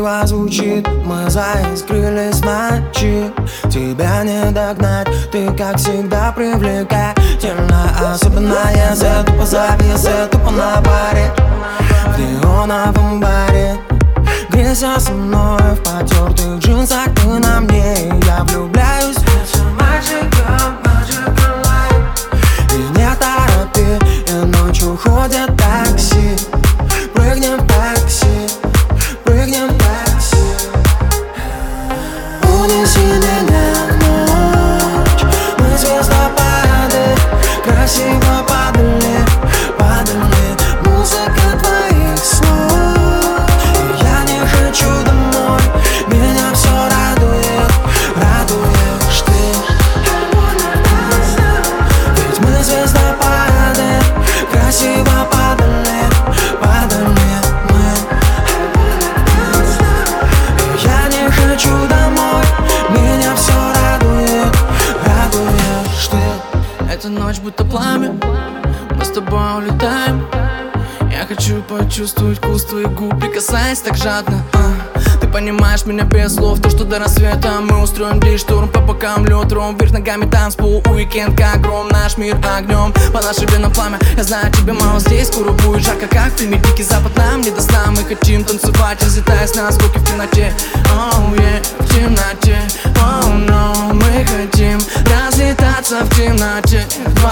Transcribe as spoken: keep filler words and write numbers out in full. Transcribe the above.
красиво звучит. Мы заискрились в ночи. Тебя не догнать, ты как всегда привлекательна. Особенно если тупо завис, тупо на баре, в неоновом баре. Грейся со мной в потертых джинсах, ты на мне, и я влюбляюсь. И не торопи, и ночью ходят такси. Прыгнем в такси, прыгнем в такси. Унеси меня ночь, мы звездопады, красиво падали, падали. Музыка твоих слов, и я не хочу домой. Меня все радует, радуешь ты. Ведь мы звездопады, красиво падали, падали мы. И я не хочу домой. Меня все радует, радуешь ты. Эта ночь будто пламя, мы с тобой улетаем. Я хочу почувствовать вкус твоих губ, прикасаясь так жадно. а. Ты понимаешь меня без слов, то что до рассвета мы устроим здесь штурм. По бокам лед, ром, вверх ногами танцпол. Уикенд как гром, наш мир огнем. По нашей венам пламя, я знаю, тебе мало здесь. Скоро будет жарко, как в фильме Дикий Запад. Нам не даст, мы хотим танцевать, разлетаясь на осколки в темноте. Oh yeah, в темноте, oh no. Мы хотим разлетаться в темноте.